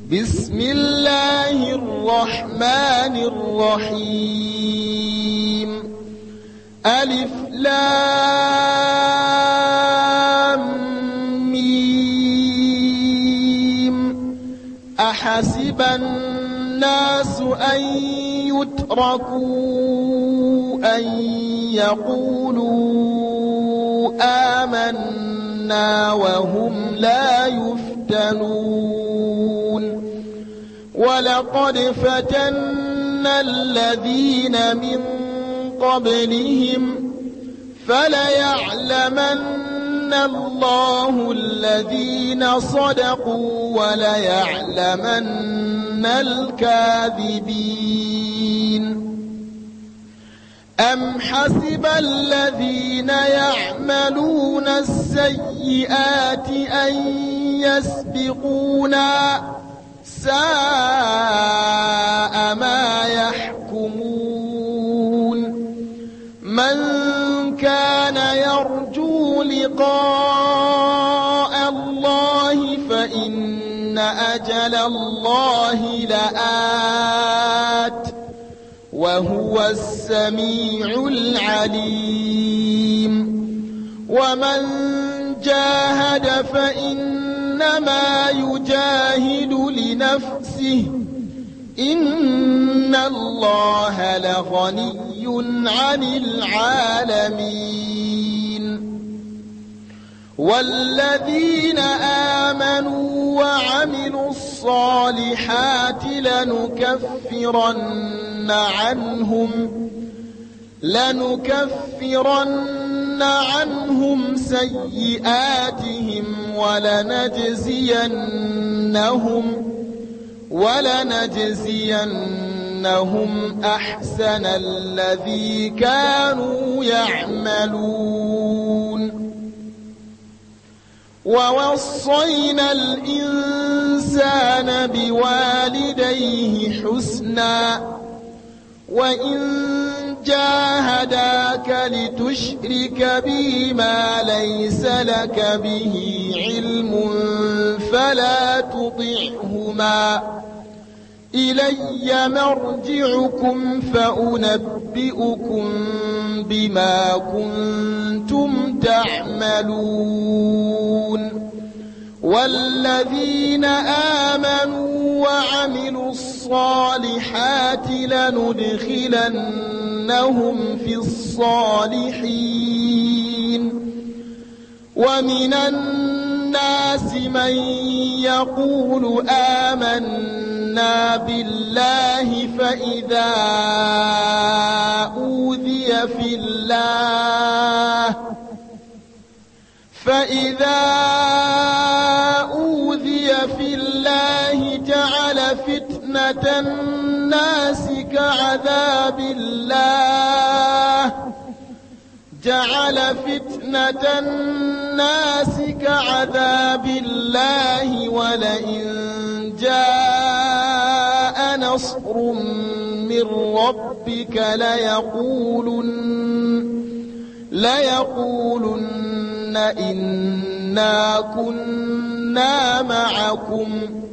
بسم الله الرحمن الرحيم ألف لام ميم أحسب الناس أن يتركوا أن يقولوا آمنا وهم لا يفتنون ولقد فتنا الذين من قبلهم فليعلمن الله الذين صدقوا وليعلمن الكاذبين أم حسب الذين يعملون السيئات أن يسبقونا ساء ما يحكمون من كان يرجو لقاء الله فإن أجل الله لآت وهو السميع العليم ومن جاهد فإنما يجاهد لنفسه إن الله لغني عن العالمين والذين آمنوا وعملوا الصالحات لنكفرن عنهم سيئاتهم ولنجزينهم أحسن الذي كانوا يعملون ووصينا الإنسان بوالديه حسنا وإن جاهداك لتشرك بي ما ليس لك به علم فلا تطعهما إلي مرجعكم فأنبئكم بما كنتم تعملون والذين آمنوا وعملوا الصالحات لندخلنهم في الصالحين ومن الناس من يقول آمنا بالله فإذا أوذي في الله جعل فتنة الناس كعذاب الله ولئن جاء نصر من ربك ليقولن إنا كنا معكم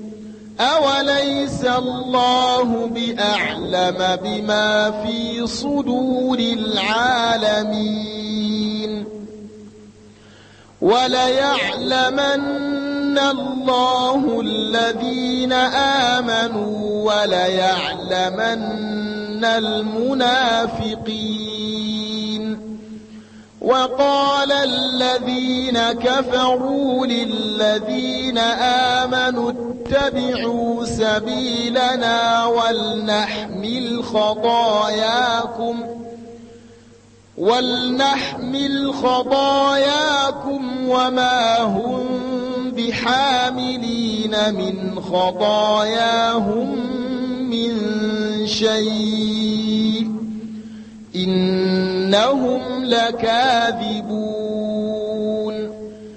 أوليس الله بأعلم بما في صدور العالمين وليعلمن الله الذين آمنوا وليعلمن المنافقين وقال الذين كفروا للذين آمنوا اتبعوا سبيلنا ولنحمل خطاياكم وما هم بحاملين من خطاياهم من شيء إنهم لكاذبون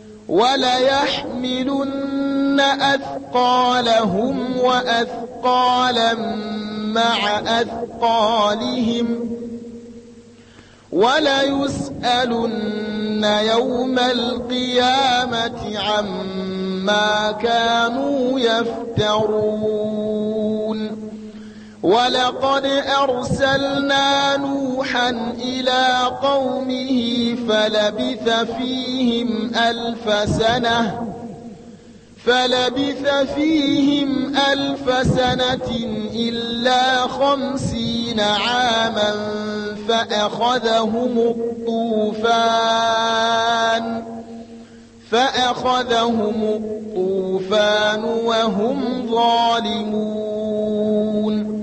وليحملن أثقالهم وأثقالا مع أثقالهم وليسألن يوم القيامة عما ما كانوا يفترون ولقد أرسلنا نوحا إلى قومه فلبث فيهم ألف سنة إلا 50 عاما فأخذهم الطوفان وهم ظالمون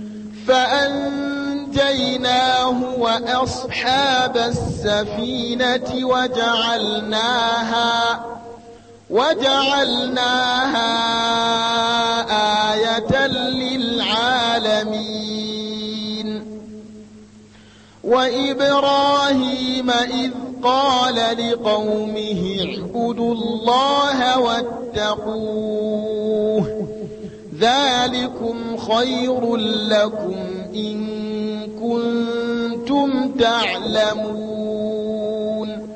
فأنجيناه وأصحاب السفينة وجعلناها آية للعالمين وإبراهيم إذ قال لقومه اعبدوا الله واتقوه ذلكم خير لكم إن كنتم تعلمون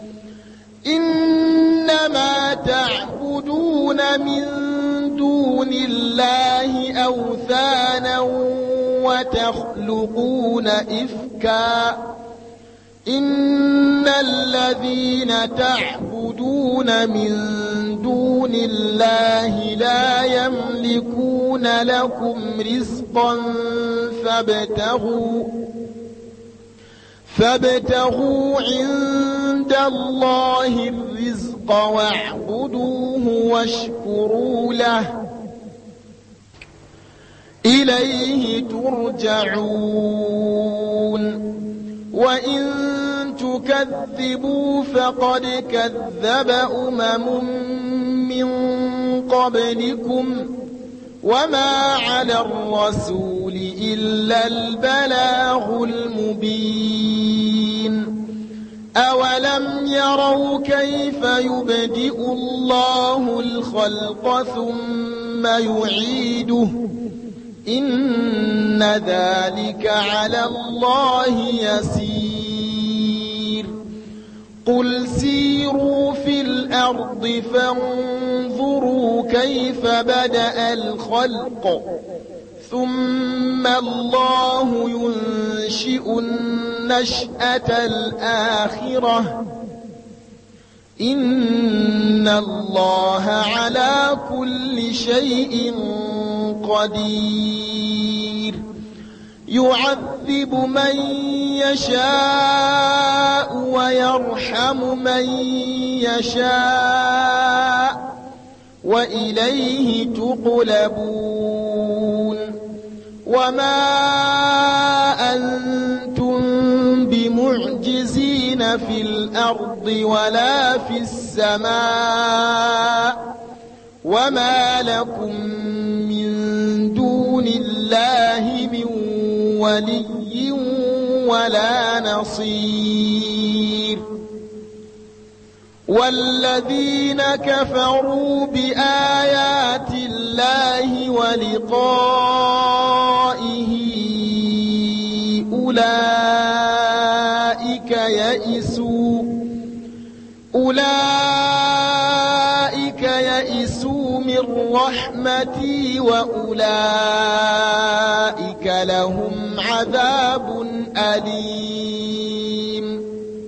إنما تعبدون من دون الله أوثانا وتخلقون إفكا إن الذين تعبدون من دون الله لا يملكون لكم رزقا فابتغوا عند الله الرزق واعبدوه واشكروا له إليه ترجعون وإن تكذبوا فقد كذب من قبلكم وما على الرسول إلا البلاغ المبين أولم يروا كيف يبدئ الله الخلق ثم يعيده إن ذلك على الله يسير قل سيروا في الأرض فانظروا كيف بدأ الخلق ثم الله ينشئ النشأة الآخرة إن الله على كل شيء قدير يعذب من يشاء ويرحم من يشاء وإليه تقلبون وما أنتم بمعجزين في الأرض ولا في السماء وما لكم من دون الله من ولي ولا نصير والذين كفروا بآيات الله ولقائه أولئك يئسوا من رحمتي وأولئك لهم عذاب أليم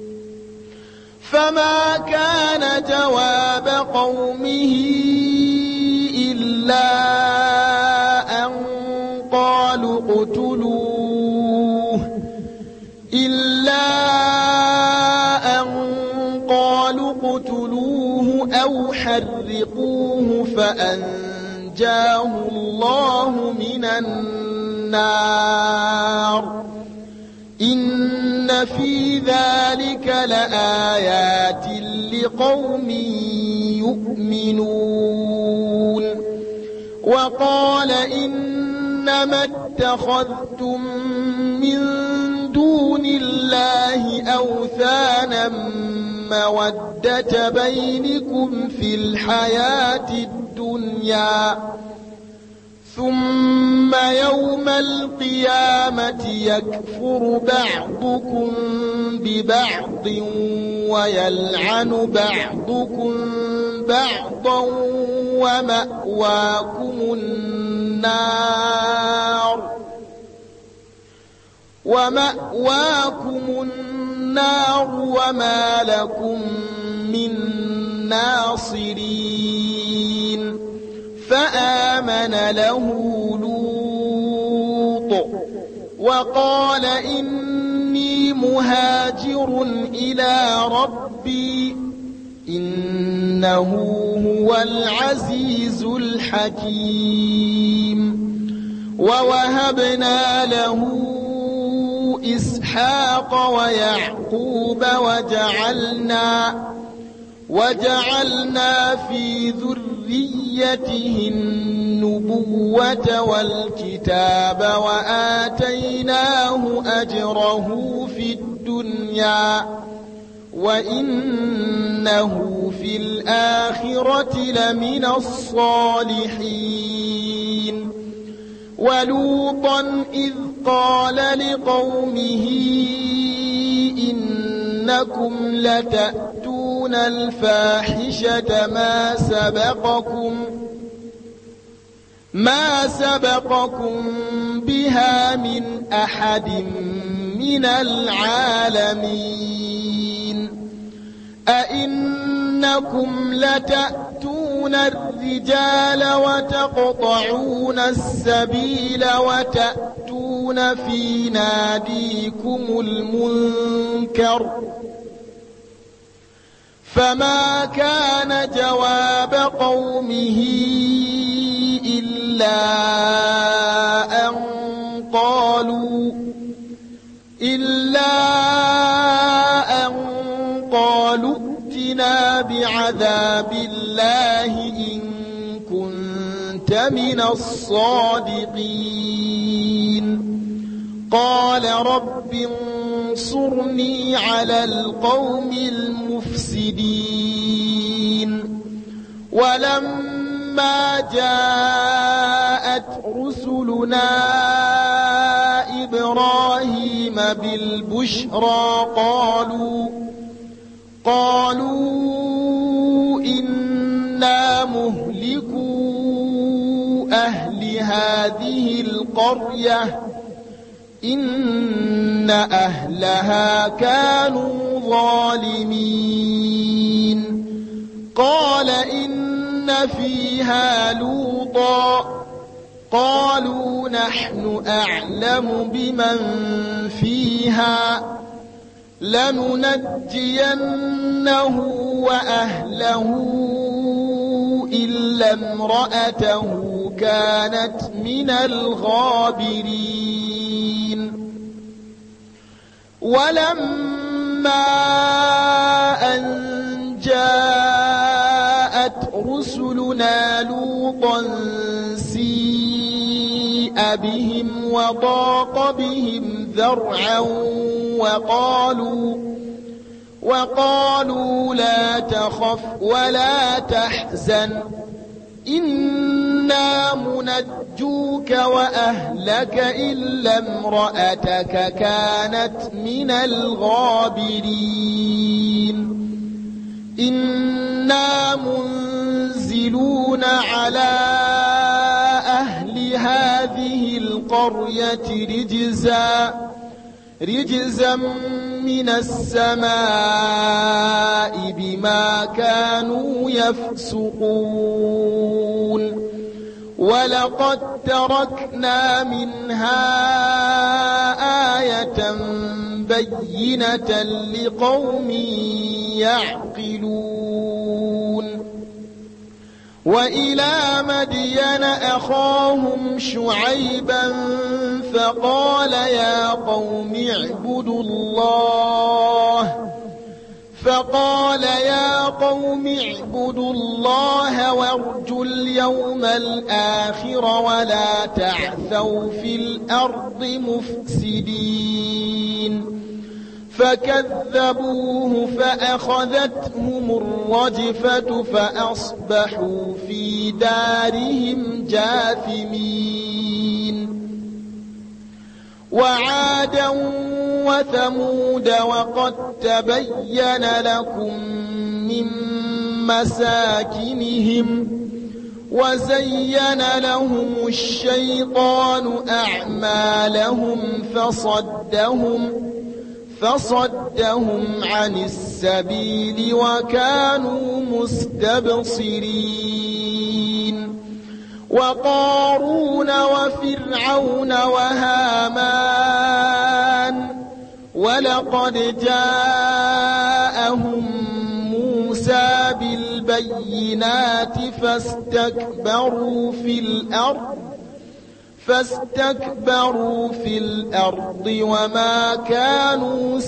فما كان جواب قومه إلا أن قالوا اقتلوه أو حرقوه فأنجاه الله من النار إن في ذلك لآيات لقوم يؤمنون وقال إنما اتخذتم من دون الله أوثانا مودة بينكم في الحياة الدنيا ثم يوم القيامة يكفر بعضكم ببعض ويلعن بعضكم بعضا ومأواكم النار وما لكم من ناصرين فآمن له لوط وقال إني مهاجر إلى ربي إنه هو العزيز الحكيم ووهبنا له إسحاق ويعقوب وجعلنا في ذريته النبوة والكتاب وآتيناه أجره في الدنيا وإنه في الآخرة لمن الصالحين ولوطا إذ قال لقومه إنكم لتأتون الفاحشة ما سبقكم بها من أحد من العالمين أئنكم لتأتون الرجال وتقطعون السبيل وتأتون في ناديكم المنكر فما كان جواب قومه إلا أن قالوا ائتنا بعذاب الله إن كنت من الصادقين قال رب انصرني على القوم المفسدين ولما جاءت رسلنا إبراهيم بالبشرى قالوا إنا مهلكو أهل هذه القرية إن أهلها كانوا ظالمين قال إن فيها لوطا قالوا نحن أعلم بمن فيها لننجينه وأهله إلا امرأته كانت من الغابرين ولما أن جاءت رسلنا لوطا سيء بهم وضاق بهم ذرعا وقالوا لا تخف ولا تحزن إنا منجوك وأهلك إلا امرأتك كانت من الغابرين إنا منزلون على أهل هذه القرية رجزا من السماء بما كانوا يفسقون ولقد تركنا منها آية بينة لقوم يعقلون وإلى مدين أخاهم شعيبا فقال يا قوم اعبدوا الله وارجوا اليوم الآخر ولا تعثوا في الأرض مفسدين فكذبوه فأخذتهم الرجفة فأصبحوا في دارهم جاثمين وعادا وثمود وقد تبين لكم من مساكنهم وزين لهم الشيطان أعمالهم فصدهم عن السبيل وكانوا مستبصرين وقارون وفرعون وهامان ولقد جاءهم موسى بالبينات فاستكبروا في الأرض وما كانوا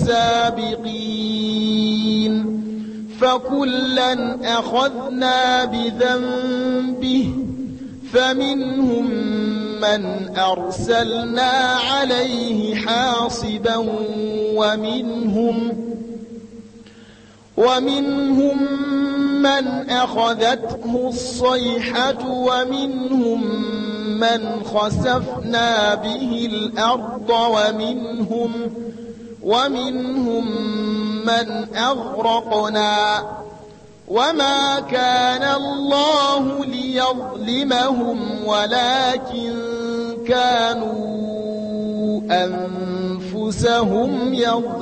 سابقين فكلا أخذنا بذنبه فمنهم من أرسلنا عليه حاصبا ومنهم من أخذته الصيحة ومنهم من خسفنا به الأرض ومنهم من أغرقنا وما كان الله ليظلمهم ولكن كانوا أنفسهم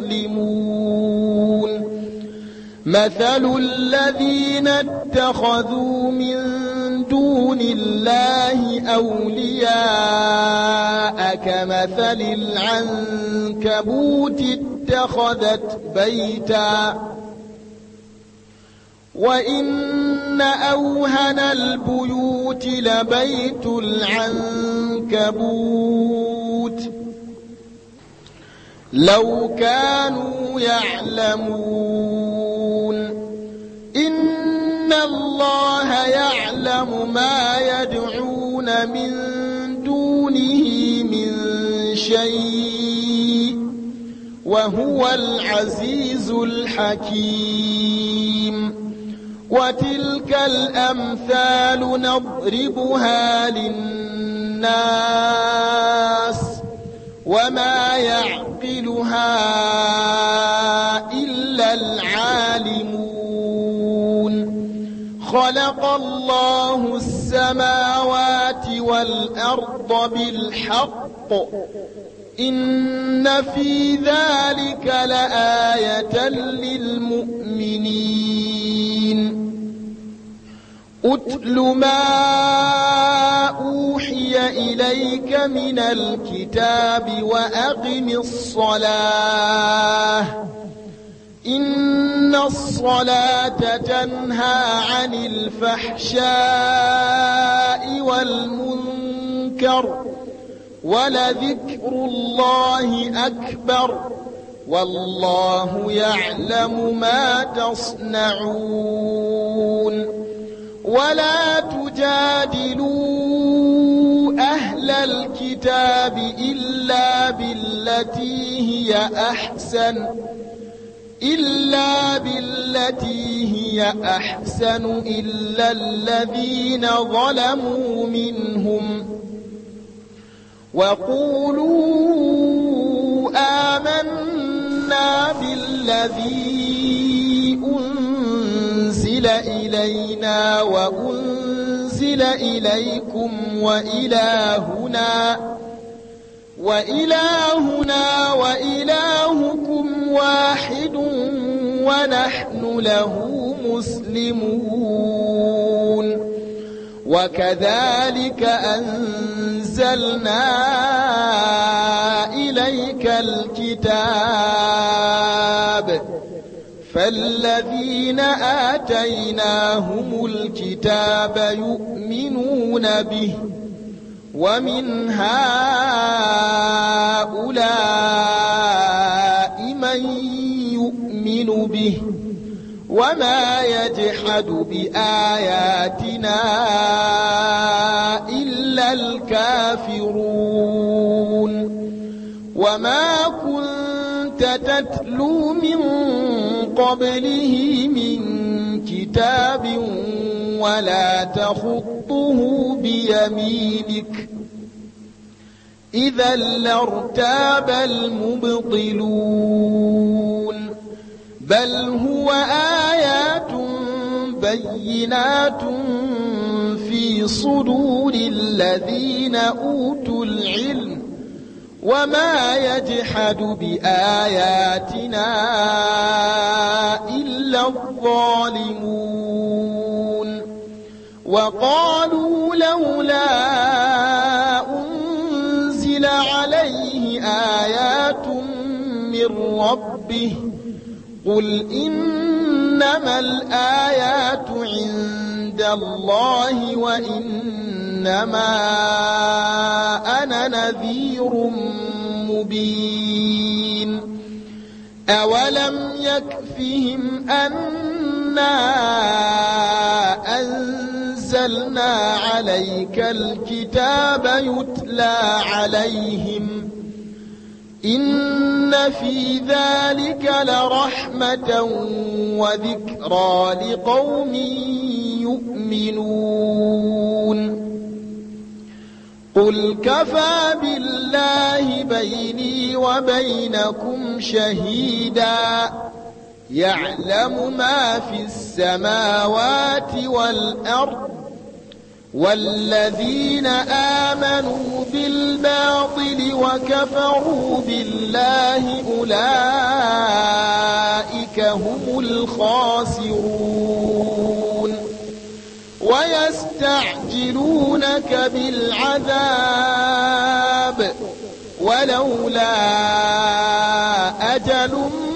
يظلمون مثل الذين اتخذوا من دون الله أولياء كمثل العنكبوت اتخذت بيتا وإن أوهن البيوت لبيت العنكبوت لو كانوا يعلمون إن الله يعلم ما يدعون من دونه من شيء وهو العزيز الحكيم وتلك الأمثال نضربها للناس وما يعقلها إلا العالمون خلق الله السماوات والأرض بالحق إن في ذلك لآية للمؤمنين أتل ما أوحي إليك من الكتاب وأقم الصلاة إن الصلاة تنهى عن الفحشاء والمنكر ولذكر الله أكبر والله يعلم ما تصنعون ولا تجادلوا أهل الكتاب إلا بالتي هي أحسن إلا الذين ظلموا منهم وقولوا آمنا بالذي أنزل إلينا وأنزل إليكم وإلهنا وإلهكم واحد ونحن له مسلمون وكذلك أنزلنا إليك الكتاب فالذين آتيناهم الكتاب يؤمنون به ومن هؤلاء من يؤمن به وما يجحد بآياتنا إلا الكافرون وما كنت تتلو من قبله من كتاب ولا تخطه بيمينك إذا لارتاب المبطلون بل هو آيات بينات في صدور الذين أوتوا العلم وما يجحد بآياتنا إلا الظالمون وقالوا لولا أنزل عليه آيات من ربه قل إنما الآيات عند الله وإنما أنا نذير مبين أولم يكفهم أنا أنزلنا عليك الكتاب يتلى عليهم إن في ذلك لرحمة وذكرى لقوم يؤمنون قل كفى بالله بيني وبينكم شهيدا يعلم ما في السماوات والأرض والذين آمنوا بالباطل وكفروا بالله أولئك هم الخاسرون ويستعجلونك بالعذاب ولولا أجل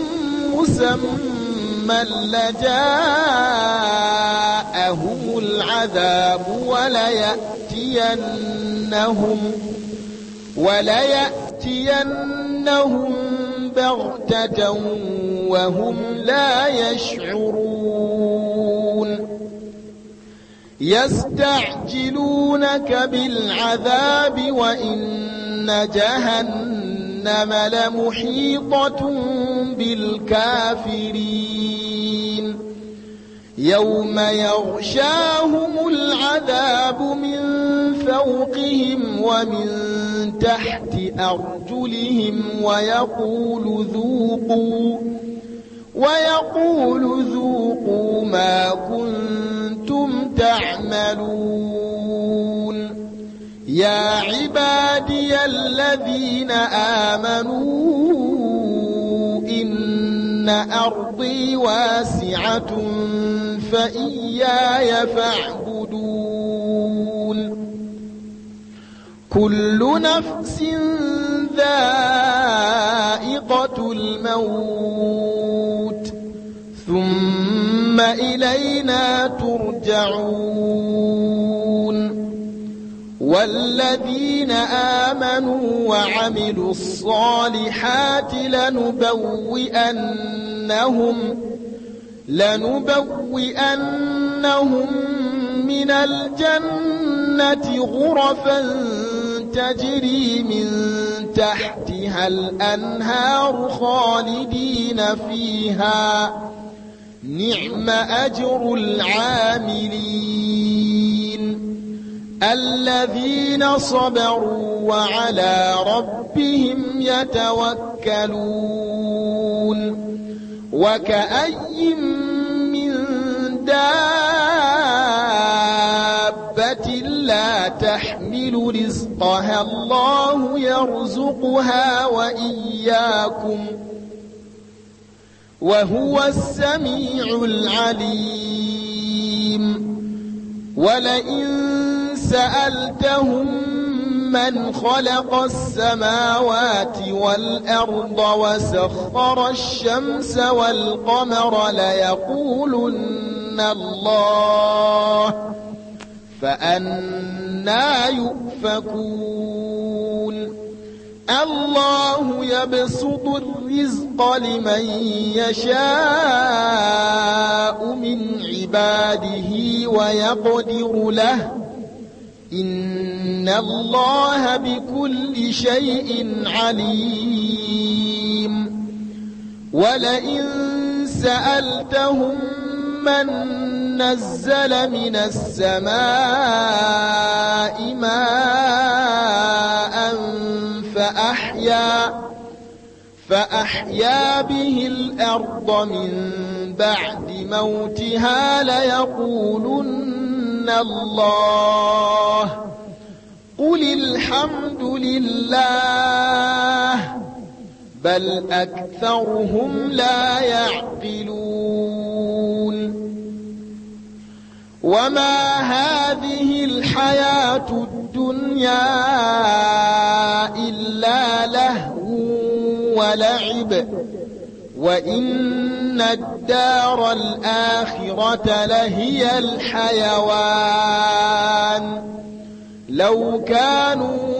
مسمى لجاءهم العذاب وليأتينهم بغتة وهم لا يشعرون يستعجلونك بالعذاب وإن جهنم لمحيطة بالكافرين يوم يغشاهم العذاب من فوقهم ومن تحت أرجلهم ويقول ذوقوا ما كنتم تعملون يا عبادي الذين آمنوا إن أرضي واسعة فإياي فاعبدون كل نفس ذائقة الموت ثم إلينا ترجعون والذين آمنوا وعملوا الصالحات لنبوئنهم من الجنة غرفا تجري من تحتها الأنهار خالدين فيها نعم أجر العاملين الذين صبروا وعلى ربهم يتوكلون وكأي من دابة لا تحمل رزقها الله يرزقها وإياكم وهو السميع العليم ولئن سألتهم من خلق السماوات والأرض وسخر الشمس والقمر ليقولن الله فأنى يؤفكون الله يبسط الرزق لمن يشاء من عباده ويقدر له إن الله بكل شيء عليم ولئن سألتهم من نزل من السماء ماء فأحيا به الأرض من بعد موتها ليقولن الله قل الحمد لله بل أكثرهم لا يعقلون وما هذه الحياة الدنيا إلا لهو ولعب وإن الدار الآخرة لهي الحيوان لو كانوا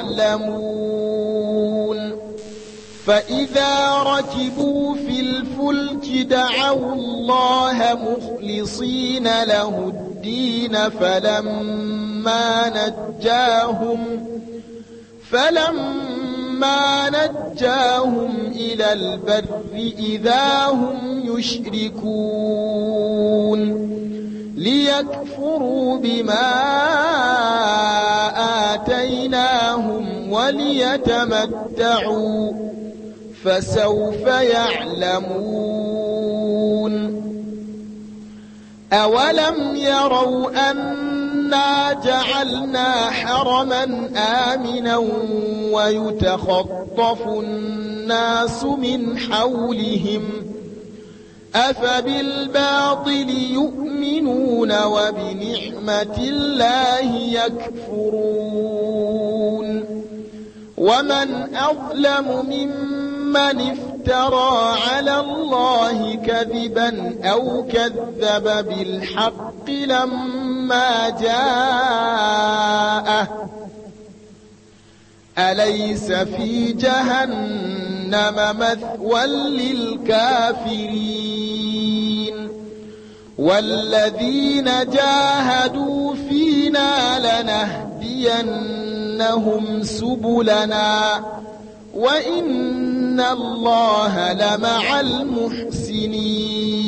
يعلمون فإذا ركبوا في الفلك دعوا الله مخلصين له الدين فلما نجاهم إلى البر إذا هم يشركون ليكفروا بما آتيناهم وليتمتعوا فسوف يعلمون أولم يروا أنا جعلنا حرما آمنا ويتخطف الناس من حولهم أفبالباطل يؤمنون وبنعمة الله يكفرون ومن أظلم ممن افترى على الله كذبا أو كذب بالحق لما جاءه أليس في جهنم مثوى للكافرين والذين جاهدوا فينا لنهدينهم سبلنا وإن الله لمع المحسنين